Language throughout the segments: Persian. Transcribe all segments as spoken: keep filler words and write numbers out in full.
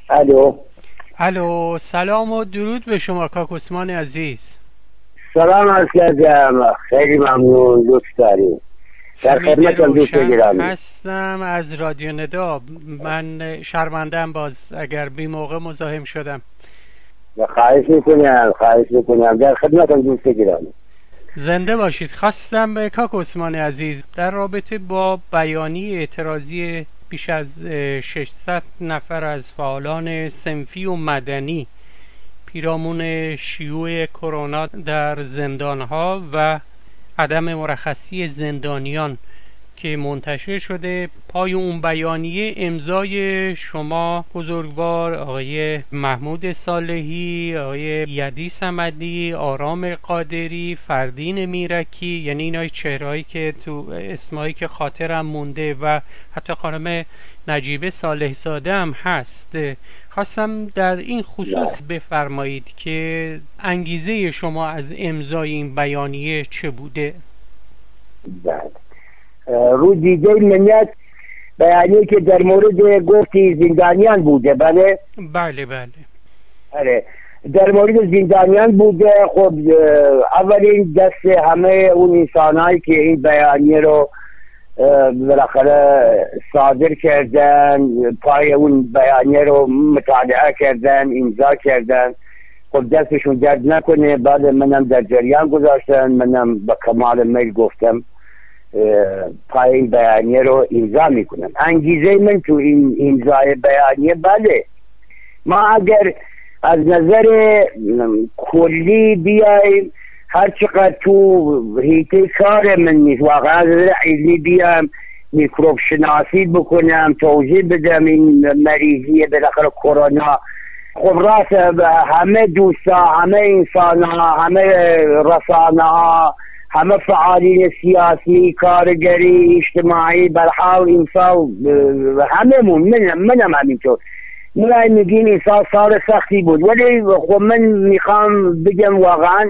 الو الو، سلام و درود به شما کاک عثمان عزیز. سلام عرض کردم، خیلی ممنون، لطف داریم. در حمید خدمتم دوست روشن گرامی. هستم از رادیو ندا. من شرمندم باز اگر بی موقع مزاحم شدم. خواهش میکنم خواهش میکنم در خدمتم دوست گرامی. زنده باشید. خواستم به کاک عثمان عزیز در رابطه با بیانیه اعتراضی بیش از ششصد نفر از فعالان صنفی و مدنی پیرامون شیوع کرونا در زندانها و عدم مرخصی زندانیان که منتشر شده، پای اون بیانیه امضای شما بزرگوار، آقای محمود صالحی، آقای یدی صمدی، آرام قادری، فردین میرکی، یعنی اینای چهرهایی که تو اسمایی که خاطرم مونده و حتی خانم نجیبه صالح زاده هم هست. خواستم در این خصوص بفرمایید که انگیزه شما از امضای این بیانیه چه بوده؟ بله، رو دیده منیت بیانیه که در مورد گفتی زندانیان بوده. بله بله بله آره، در مورد زندانیان بوده. خب اولین دست همه اون انسانهایی که این بیانیه رو بالاخره صادر کردن، پای اون بیانیه رو مطالعه کردن، امضا کردن، خب دستشون درد نکنه. بعد منم در جریان گذاشتن، منم با کمال میل گفتم پای این بیانیه رو امضا میکنم. انگیزه من تو این امضای بیانیه، بله، ما اگر از نظر کلی بیایم، هر چقدر تو هیته کار من نیست، واقعا از نظر علمی بیام میکروب شناسی بکنم، توضیح بدم این مریضی بالاخره کرونا. خب راست همه دوستا، همه انسان ها، همه رسانه ها، همه فعالین سیاسی، کارگری، اجتماعی، برحال انسان، همه من منم منم همینطور میای میگین این سال سال سختی بود، ولی خب من میخوام بگم واقعا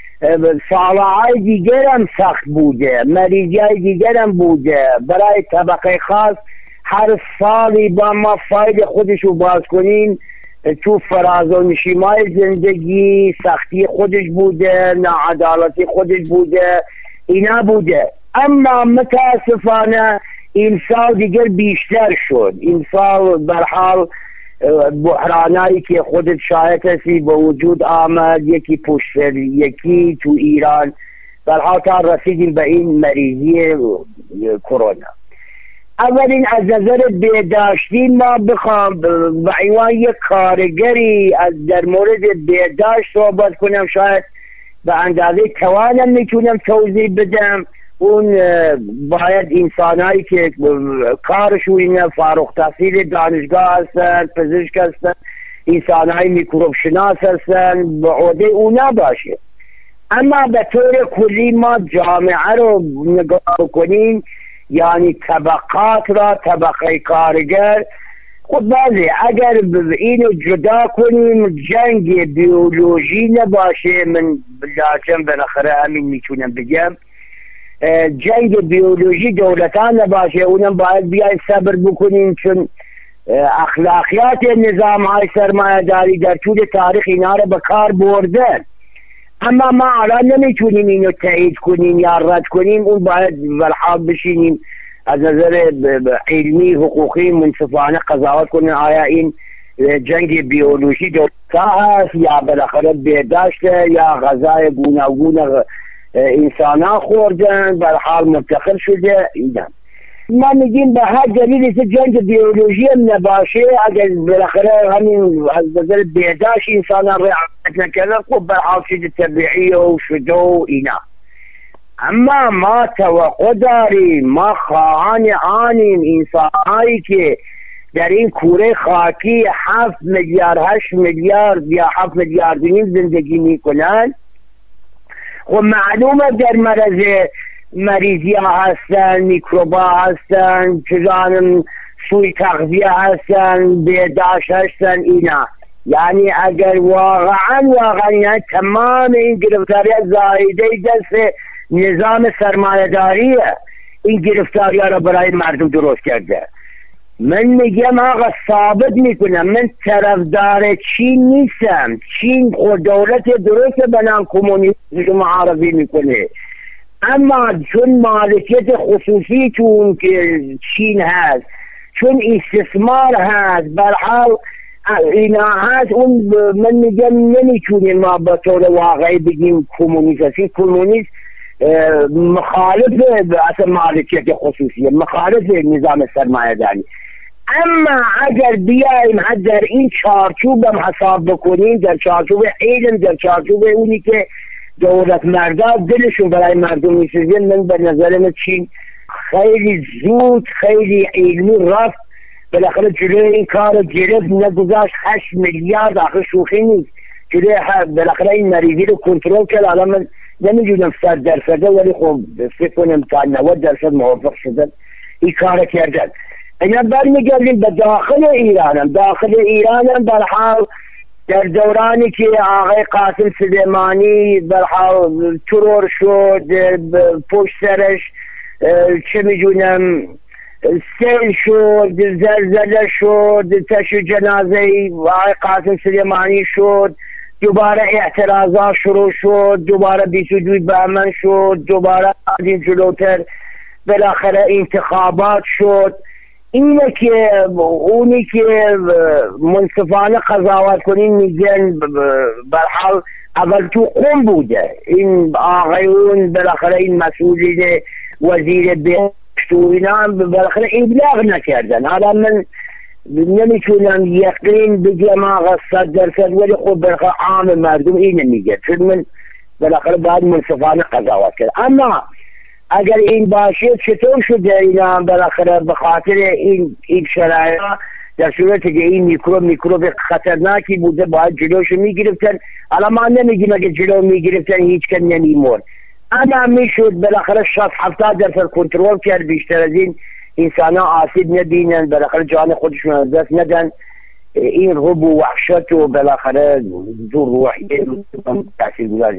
سالهای دیگر هم سخت بوده، مریضی های دیگر هم بوده. برای طبقه خاص هر سالی با ما فاید خودشو باز کنین، تو فراز و نشیمای زندگی سختی خودش بوده، ناعدالتی خودش بوده، اینا بوده. اما متاسفانه این سال دیگر بیشتر شد. این سال برحال بحرانایی که خودت شاهد هستی به وجود آمد، یکی پشت یکی تو ایران، برحال تا رسیدیم به این مریضی کرونا. اولین از نظر بهداشتی ما بخوام به عنوان یک کارگری از در مورد بهداشت صحبت کنم، شاید به اندازه توانم میتونم توضیح بدم. اون باید انسانایی که کارشون اینه، فارغ التحصیل دانشگاه هستن، پزشک هستن، انسانای میکروب شناس هستن، به عهده اونا باشه. اما به طور کلی ما جامعه رو نگاه کنیم، یعنی طبقات را، طبقه کارگر، خب بله اگر اینو جدا کنیم، جنگ بیولوژی نباشه، من بلاشم بالاخره همین میتونم بگم، جنگ بیولوژی دولتان نباشه، اونم باید بیاین صبر بکنیم، چون اخلاقیات نظام های سرمایه داری در طول تاریخ اینا رو به کار بردن. اما ما الان نمیتونیم اینو تایید کنیم یا رد کنیم، اون باید والحال بشینیم از نظر علمی حقوقی منصفانه قضاوت کنیم آیا این جنگ بیولوژی دولتا هست یا بالاخره بهداشته یا غذای گوناگون انسان ها خوردن برحال منتقل شده. اینا ما میگیم به هر دلیلی که جنگ بیولوژی هم نباشه، اگر بالاخره همین از نظر بهداشت انسان ها رعایت نکردن، خب برحال چیز طبیعی و شده و اینا. اما ما توقع داریم، ما خواهان آنیم انسان هایی که در این کوره خاکی هفت میلیارد هشت میلیارد یا هفت میلیارد نیم زندگی میکنن، خب معلومه در مرض مریضی ها هستن، میکروبا هستن، چیزان سوی تغذیه هستن، بهداشت هستن، اینا. یعنی اگر واقعا واقعا یعنی تمام این گرفتاری زایده دست نظام سرمایه داریه این گرفتاری ها را برای مردم درست کرده. من میگم آقا ثابت میکنم من طرفدار چین نیستم. چین خود دولت درست به نام کمونیسم معرفی میکنه، اما چون مالکیت خصوصی چون که چین هست، چون استثمار هست، برحال اینا هست، اون من میگم نمیتونیم ما به طور واقعی بگیم کمونیست هستی. کمونیست مخالف اصلا مالکیت خصوصی، مخالف نظام سرمایه داری. اما اگر بیایم در این چارچوب هم حساب بکنیم، در چارچوب علم، در چارچوب اونی که دولت مردم دلشون برای مردم میسوزن، من به نظر من چین خیلی زود خیلی علمی رفت بالاخره جلوی این کار گرفت، نگذاشت. هشت میلیارد آخه شوخی نیست، جلوی بالاخره این مریضی رو کنترل کرد. الان من نمیدونم صد درصده، ولی خب فکر کنم تا نود درصد موفق شدن این کار کردن. اینا برمیگردیم به داخل ایرانم. داخل ایرانم برحال در دورانی که آقای قاسم سلیمانی برحال ترور شد، پشت سرش چه میدونم سیل شد، زلزله شد، تشییع جنازه آقای قاسم سلیمانی شد، دوباره اعتراضات شروع شد، دوباره بیست و دو بهمن شد، دوباره آدیم جلوتر بالاخره انتخابات شد. اینه که اونی که منصفانه قضاوت کنین میگن برحال اول تو قم بوده، این آقایون بالاخره این مسئولین وزیر بهشت و اینا بالاخره ابلاغ نکردن. حالا من نمیتونم یقین بگم آقا صد درصد، ولی خب بالاخره عام مردم اینه میگه، چون من بالاخره باید منصفانه قضاوت کرد. اما اگر این باشه چطور شده اینا بالاخره به خاطر این این شرایط، در صورتی که این میکروب میکروب خطرناکی بوده باید جلوشو میگرفتن. الان ما نمیگیم اگه جلو میگرفتن هیچ کس نمیمرد، اما میشد بالاخره شصت هفتاد درصد کنترل کرد، بیشتر از این انسان ها آسیب نبینن، بالاخره جان خودشون از دست ندن. این رب و وحشت و بالاخره دور روحیه تاثیر گذاری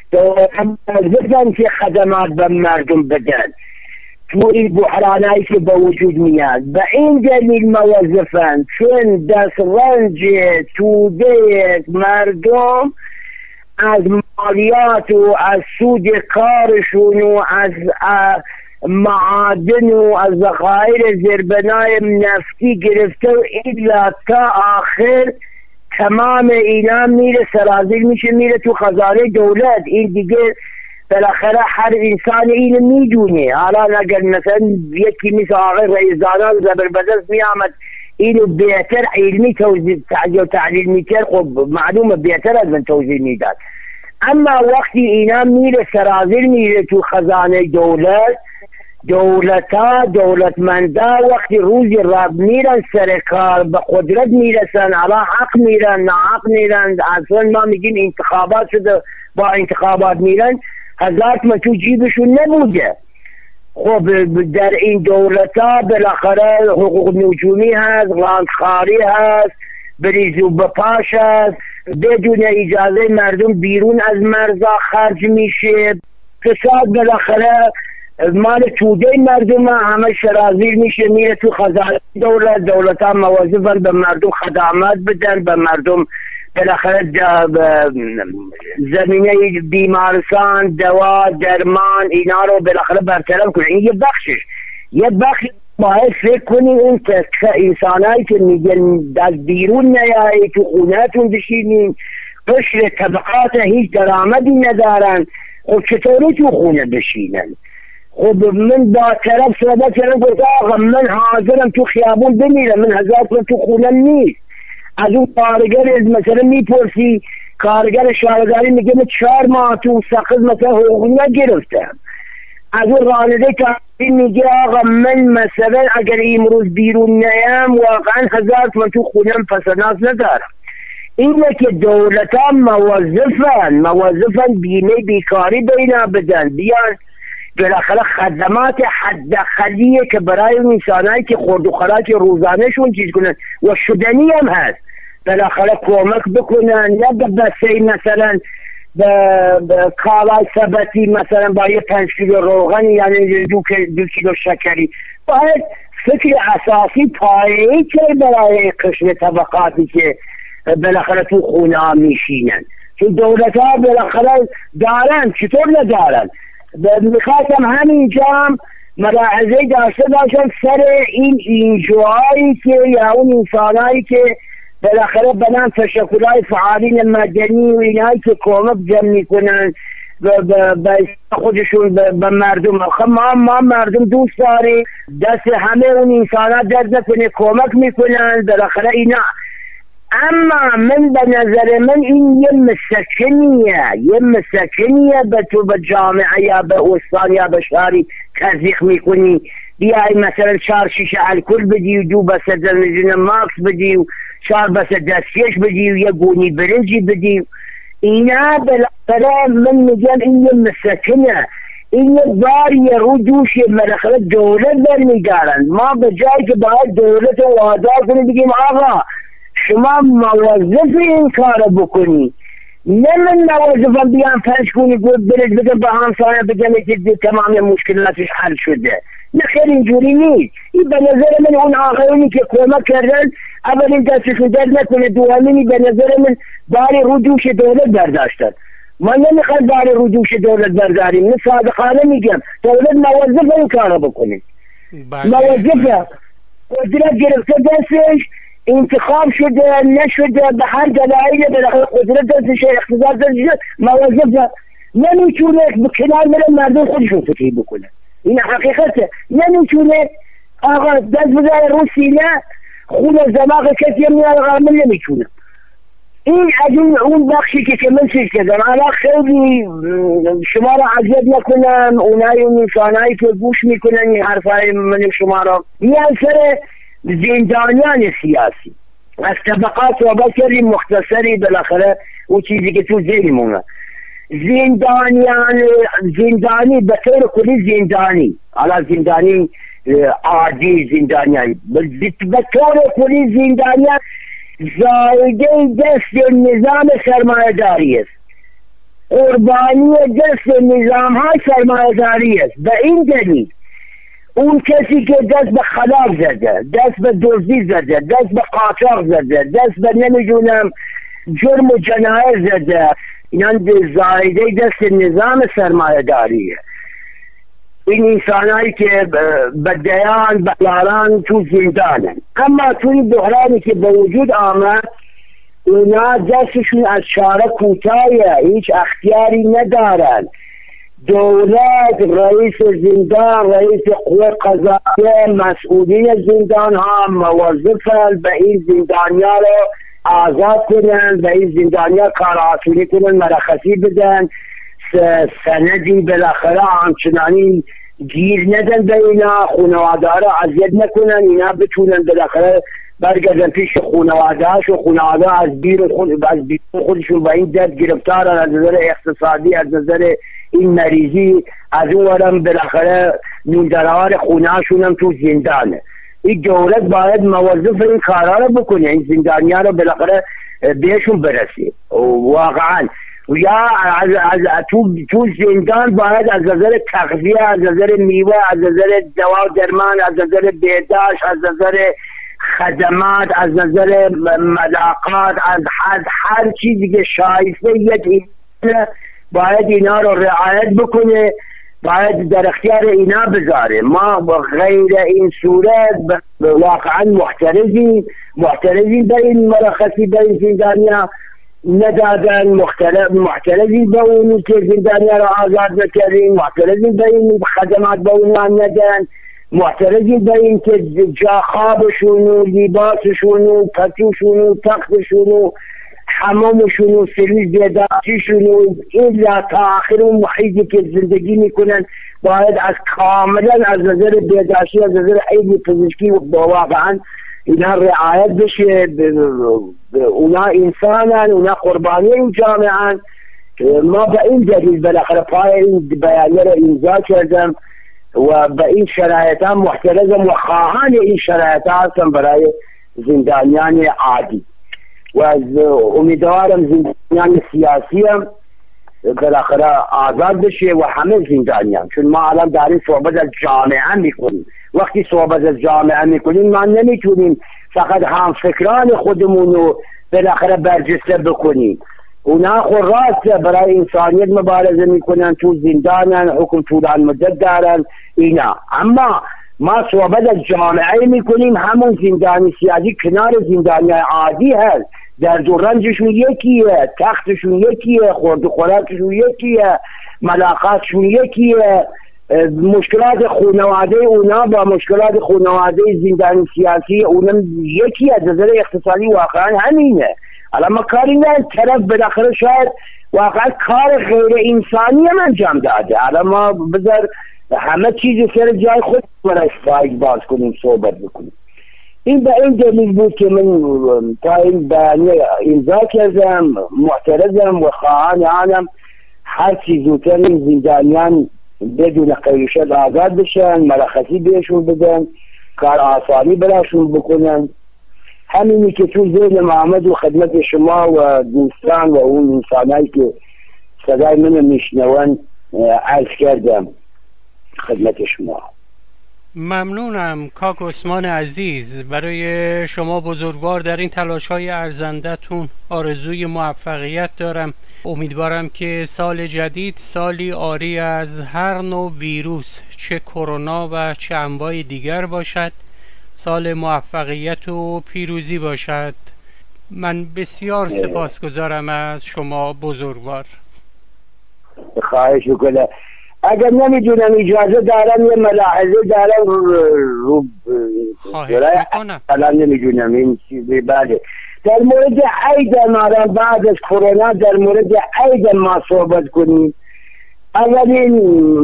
دولت که خدمات به مردم بدن تو این بحرانایی که به وجود میاد. به این دلیل موظفن چون دست رنج توده مردم از مالیات و از سود کارشون و از معادن و از ذخایر زیربنای نفتی گرفته و ایلا تا آخر تمام اینا میره سرازیر میشه، میره تو خزانه دولت. این دیگه بالاخره هر انسان اینو میدونه. حالا اگر مثلا یکی مثل آقای رئیس‌دانان زبربدست میامد اینو بهتر علمی توضیح تعجیل و تعلیل میکرد، خب معلومه بهتر از من توضیح میداد. اما وقتی اینا میره سرازیر میره تو خزانه دولت، دولتا دولتمندا وقتی روزی رب میرن سر کار به قدرت میرسن، علا حق میرن نه حق میرن. اصلا ما میگیم انتخابات شده، با انتخابات میرن، هزار من تو جیبشون نبوده. خب در این دولتا بالاخره حقوق نجومی هست، غانتخاری هست، بریزو بپاش هست، بدون اجازه مردم بیرون از مرزا خرج میشه. فساد بالاخره مال توده مردم همه شرازیر میشه، میره تو خزانه دولت. دولت هم مواظفن به مردم خدمات بدن، به مردم بالاخره زمینه بیمارستان، دوا، درمان اینا رو بالاخره برطرف کنه. این یه بخشش. یه بخش باید فکر کنی اون انسانایی که میگن از بیرون نیایی تو خونهتون بشینین، قشر طبقات هیچ درآمدی ندارن، خب چطوری تو خونه بشینن؟ خب من با طرف صحبت کردم گفت آقا من حاضرم تو خیابون بمیرم، من هزار تومن تو خونم نیست. از اون کارگر مثلا میپرسی، کارگر شهرداری میگه من چهار ماه تو سقز مثلا حقوق نگرفتم. از اون راننده تاکسی میگه آقا من مثلا اگر امروز بیرون نیم واقعا هزار تومن تو خونم پسنداز ندارم. اینه که دولت ها موظفن موظفن بیمه بیکاری بینا بدن، بیان بالاخره خدمات حداقلیه که برای انسانایی که خورد و خوراک روزانهشون چیز کنن و شدنی هم هست، بالاخره کمک بکنن. نه به بسه مثلا به کالای ثبتی مثلا با یه پنج کیلو روغن یعنی دو, دو کیلو شکری، باید فکر اساسی پایه‌ای که برای قشر طبقاتی که بالاخره تو خونه میشینن، چون دولت ها بالاخره دارن، چطور ندارن. میخواستم همینجا هم ملاحظه داشته باشم سر این اینجوهایی که یا اون انسانهایی که بالاخره بنام تشکلهای فعالین مدنی و اینهایی که کمک جمع میکنن به خودشون به مردم. ما ما مردم دوست داریم دست همه اون انسانها درد نکنه، کمک میکنن بالاخره اینا. اما من به نظر من این یه مسکنیه یه مسکنیه به تو به جامعه یا به استان یا به شهری تزریق میکنی، بیایی مثلا چهار شیشه الکل بدی و دو بسه زنجون ماکس بدی و چهار بسه دستکش بدی و یه گونی برنجی بدی. اینا بالاخره من میگم این یه مسکنه، این یه باری رو دوش بالاخره دولت برمیدارن. ما به جایی که باید دولت رو وادار کنیم بگیم آقا شما موظف این کار بکنی، نه من موظفم بیان پنج کنی گفت برش بگم به همسایه بگم که تمام مشکلاتش حل شده. نه خیلی اینجوری نیست. این به نظر من اون آقایونی که کمک کردن اولین دستشون درد نکنه، دومینی به نظر من باری رو دوش دولت برداشتن. ما نمیخواد باری رو دوش دولت برداریم، من صادقانه میگم دولت موظف این کار بکنه، موظفه. قدرت گرفته دستش، انتخاب شده نشده به هر دلایل بالاخره قدرت دستش، اقتدار دستش، موظفه. نمیتونه به کنار بره مردم خودشون فکر بکنه. این حقیقته. نمیتونه آقا دست بذاره رو سینه خون دماغ کسی میاره قرمه، نمیتونه. این از اون اون بخشی که که من چیز کردم الان خیلی شما را اذیت نکنم، اونای اون انسانایی که گوش میکنن این حرفای من شما را میان سر زندانیان سیاسی از طبقات و بکری مختصری بالاخره اون چیزی که تو ذهنمونه. زندانیان زندانی به طور کلی زندانی، حالا زندانی عادی زندانیان به طور کلی زندانیان زایده دست نظام سرمایه داری است، قربانی دست نظام های سرمایه داری است. به این دلیل اون کسی که دست به خلاف زده، دست به دزدی زده، دست به قاچاق زده، دست به نمیدونم جرم و جنایت زده، اینا زایده دست نظام سرمایه داریه. این انسانهایی که به دیان بلاران تو زندانن، اما توی بحرانی که به وجود آمد اونا دستشون از چاره کوتاهه، هیچ اختیاری ندارن. دولت، رئیس زندان، رئیس قوه قضاییه، مسئولین زندان ها موظفن به این زندانیا رو آزاد کنن، به این زندانیا کار آسونی کنن، مرخصی بدن، سندی بالاخره همچنانی گیر ندن به اینا، خانواده را اذیت نکنن، اینا بتونن بالاخره برگردن پیش خانواده هاش و خانواده از بیر خود از بیر خودشون با این درد گرفتارن، از نظر اقتصادی، از نظر این مریضی، از اون ورم بالاخره نوندروار خونه هاشون هم تو زندانه. این دولت باید موظف این کارا رو بکنه، این زندانیا رو بالاخره بهشون برسه واقعا. یا از, از تو تو زندان باید از نظر تغذیه، از نظر میوه، از نظر دوا درمان، از نظر بهداشت، از نظر خدمات، از نظر ملاقات، از هر هر چیزی که شایسته یک باید اینا رو رعایت بکنه، باید در اختیار اینا بذاره. ما غیر این صورت واقعا محترزیم محترزیم به این مرخصی به این زندانیا ندادن، محترزیم به اونی که زندانیا رو آزاد نکردیم، محترزیم به این خدمات به اونها ندن، محترزیم به این که جا خوابشون و لیباسشون و پتوشون و تختشون و حمامشون و سرویس بیداشتیشون و ایلا تا آخر اون محیطی که زندگی میکنن باید از کاملا از نظر بیداشتی، از نظر علم پزشکی و واقعا اینا رعایت بشه. اونا انسانن، اونا قربانی این جامعه. ما به این دلیل بالاخره پای این بیانیه رو امضا کردم و به این شرایط هم محترزم و خواهان این شرایط هستم برای زندانیان عادی و از امیدوارم زندانیان سیاسی هم بالاخره آزاد بشه و همه زندانیان، چون ما الان داریم صحبت از جامعه میکنیم وقتی صحبت از جامعه میکنیم ما نمیتونیم فقط هم فکران خودمون رو بالاخره برجسته بکنیم. اونا خود راست برای انسانیت مبارزه میکنن، تو زندانن، حکم طولان مدت دارن اینا، اما ما صحبت از جامعه میکنیم همون زندانی سیاسی کنار زندانی عادی هست، درد و رنجشون یکیه، تختشون یکیه، خورد و خوراکشون یکیه، ملاقاتشون یکیه، مشکلات خانواده اونا با مشکلات خانواده زندانی سیاسی اونا یکی از نظر اقتصادی واقعا همینه. الان ما کاری نه طرف بالاخره شاید واقعا کار غیر انسانی هم انجام داده. الان ما بذار همه چیز سر جای خود برای فایل باز کنیم صحبت بکنیم. این به این دلیل بود که من تا این بیانیه امضا کردم، معترضم و خواهان آنم هر چیز زودتر این زندانیان بدون قیدشد آزاد بشن، مرخصی بهشون بدن، کار آسانی براشون بکنن. همینی که تو ذهن محمد و خدمت شما و دوستان و اون انسانایی که صدای من میشنون عرض کردم خدمت شما. ممنونم کاک عثمان عزیز. برای شما بزرگوار در این تلاش‌های ارزنده‌تون آرزوی موفقیت دارم. امیدوارم که سال جدید سالی عاری از هر نوع ویروس، چه کرونا و چه انواع دیگر باشد، سال موفقیت و پیروزی باشد. من بسیار سپاسگزارم از شما بزرگوار. خواهش میکنم. اگر نمیدونم اجازه دارم یه ملاحظه دارم رو خواهش میکنم. الان نمیدونم این چیزی بله در مورد عید ما بعد از کرونا در مورد عید ما صحبت کنیم. اولین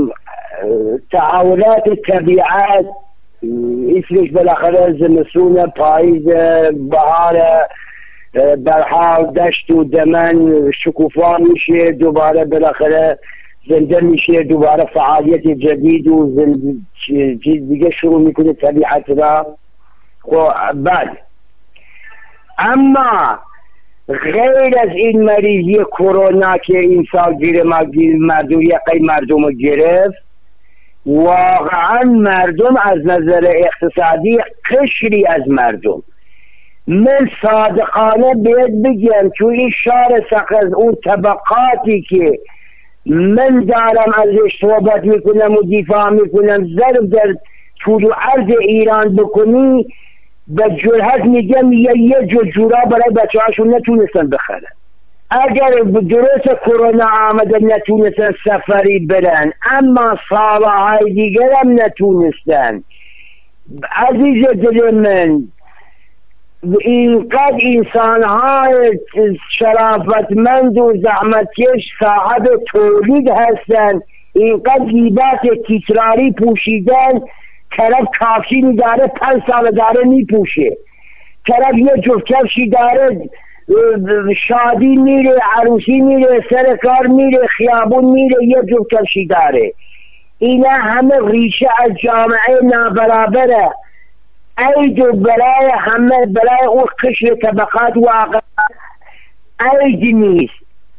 تحولات طبیعت اسمش بالاخره زمستون، پاییز، بهار، برها، دشت و دمن شکوفا میشه، دوباره بالاخره زنده میشه، دوباره فعالیت جدید و چیز دیگه شروع میکنه طبیعت را. خب بعد اما غیر از این مریضی کرونا که این سال گیر مردم یقی مردم رو گرفت، واقعا مردم از نظر اقتصادی قشری از مردم، من صادقانه بهت بگم تو این شهر سقز اون طبقاتی که من دارم ازش صحبت میکنم و دفاع میکنم ضرب در طول و عرض ایران بکنی به جرحت میگم یه یه جو جورا برای بچه هاشون نتونستن بخرن. اگر درست کرونا آمده نتونستن سفری برن، اما سالهای دیگر هم نتونستن. عزیز دل من، اینقدر انسان های شرافتمند و زحمتکش صاحب تولید هستن، اینقدر لباس تکراری پوشیدن، طرف کافشی میداره پنج سال داره میپوشه، طرف یه جفت کفشی داره شادی میره، عروسی میره، سر کار میره، خیابون میره، یه جفت کفشی داره. اینا همه ریشه از جامعه نابرابره. عید و برای همه برای اون قشر طبقات واقعا عید نیست.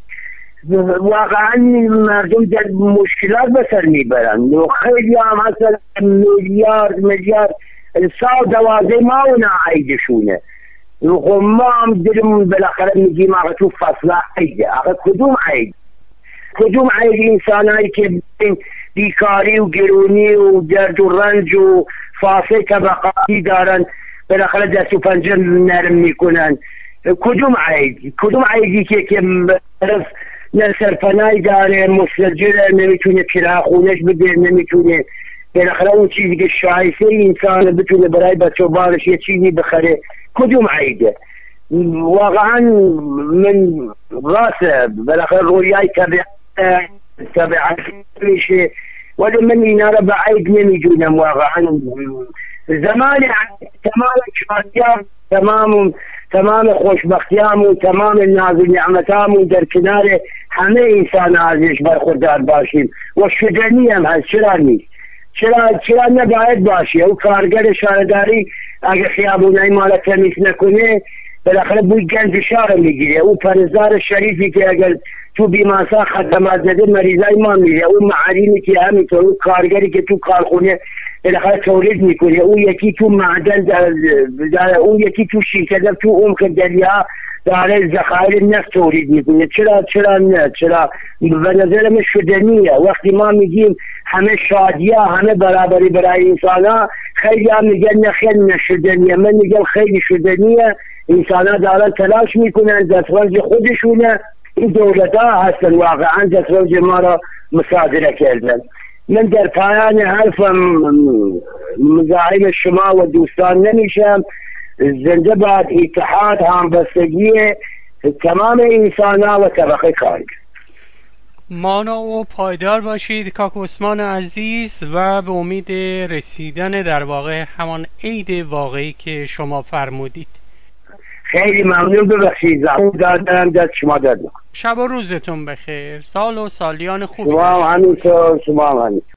واقعا مردم در مشکلات بسر میبرن و خیلی هم اصلا میلیارد میلیارد سال دوازه ما اونا عیدشونه. خب ما هم دلمون بالاخره میگیم آقا تو فصل عیده. آقا کدوم عید؟ کدوم عید انسانهایی که بیکاری و گرونی و درد و رنج و فاصله طبقاتی دارن بالاخره دست و پنجه نرم میکنن؟ کدوم عید؟ کدوم عیدی که که طرف نه سرپناهی داره، مستاجره، نمیتونه کرایه خونش بده، نمیتونه بالاخره اون چیزی که شایسته انسان بتونه برای بچه و بارش یه چیزی بخره؟ کدوم عیده؟ واقعا من راسه بالاخره رویای طبیعت طبیعت میشه، ولی من اینا را به عید نمیدونم. واقعا زمان تمام شادیام، تمام تمام خوشبختیامون، تمام ناز و نعمتامون در کنار همه انسان ازش برخوردار باشیم و شدنی هم هست. چرا نیست؟ چرا چرا نباید باشه؟ او کارگر شهرداری اگه خیابونای مالا تمیز نکنه بالاخره بوی گند شهر میگیره. او پرزدار شریفی که اگر تو بیمارستان خدمات نده مریضای ما میره، اون معلمی که همینطور، اون کارگری که تو کارخونه بالاخره تولید میکنه، اون یکی تو معدن داره، اون یکی تو شرکت تو عمق دریا داره ذخایر نفت تولید میکنه. چرا چرا نه؟ چرا؟ به نظر من شدنیه. وقتی ما میگیم همه شادیه، همه برابری برای انسان ها، خیلی هم میگن نه خیلی نشدنیه. من میگم خیلی شدنیه. انسان ها دارن تلاش میکنن، دستمزد خودشونه. این دولت ها هستن واقعا دستمزد ما را مصادره کردن. من در پایان حرفم مزاحم شما و دوستان نمیشم. زنده باد اتحاد، همبستگی تمام انسان ها و طبقه کاری. مانا و پایدار باشید کاکو عثمان عزیز و به امید رسیدن در واقع همان عید واقعی که شما فرمودید. خیلی ممنون، ببخشید زحمت دادم، دست شما دادم. شب و روزتون بخیر، سال و سالیان خوبی شما هم همینطور، شما هم همینطور.